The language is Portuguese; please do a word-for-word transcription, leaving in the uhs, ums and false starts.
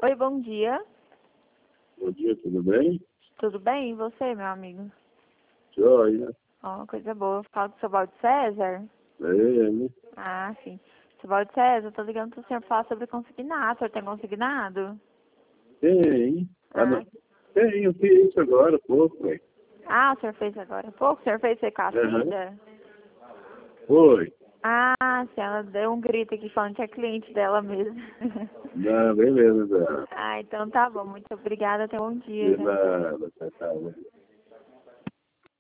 Oi, bom dia. Bom dia, tudo bem? Tudo bem? E você, meu amigo? Joia. Ó, coisa boa. Eu falo com o seu Balde César? É ele. Ah, sim. Seu Balde César, eu tô ligando pro senhor falar sobre consignado. O senhor tem consignado? Tem. Ah, Ah, não. Tem, eu fiz isso agora há pouco, velho. ah, o senhor fez agora há pouco? O senhor fez isso com a Aham. filha? Foi. Ah, sim, ela deu um grito aqui falando que é cliente dela mesmo. Não, beleza, Zé. Ah, então tá bom. Muito obrigada. Até um dia, De né? nada, tá, tá.